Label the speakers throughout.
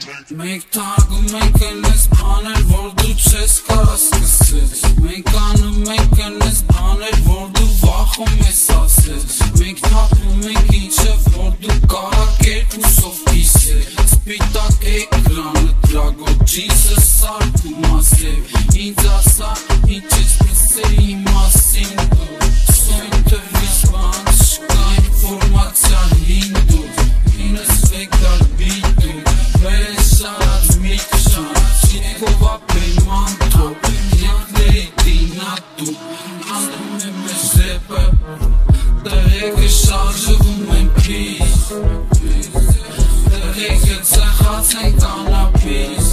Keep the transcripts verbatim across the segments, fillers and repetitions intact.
Speaker 1: Մենք թագում ենք ընես բաներ, որ դու չես կարա սկսել։ Մենք անում ենք ընես բաներ, որ դու վախում ես ասել։ Մենք թափում ենք ինչև, որ դու կարա կերկուսով կիսել։ Սպիտակ էկրանը դրագոտ ջինսը սարքում ասել։ Ինձ ասա, ինչ ես լսել իմ մասին դու։ Սույն թվից բան չկա ինվորմացիա հինդու։ Ինս վեկտար բիտու, վես արած միքշան, չինքով ապել մանտո, յակների դինատու, անում եմ ես ռեպը, դրեկը շարժվում են պիս, դրեկը ծախած են կանապիս,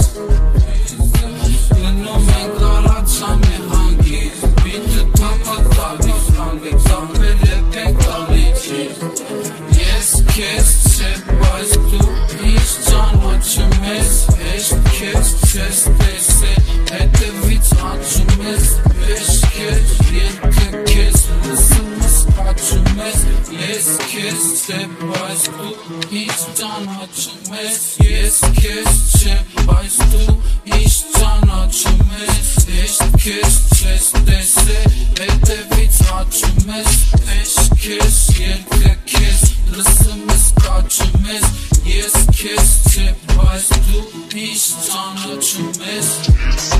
Speaker 1: գնում են կարացամ է հանգիս, բիթը թապա տալիս, հանգեք զամբեր եվ ենք տալիչիս, ես կեզ չէ, բայց դու ինչ ճանաչում ես, հեշտ կեզ չես տեսել, հետևից աչում ես, վեշ կեզ, ելքը կեզ, լսումս աչում ես, ես կեզ չէ, բայց դու ինչ ճանաչում ես, ես կեզ չէ, բայց դու ինչ ճանաչում ես, հեշտ կեզ չես տեսել, հետևից աչում ես, վեշ կեզ, ելքը կեզ, լսումս աչում ես, ես կեզ չէ, բայց դու ինչ ճանաչում ես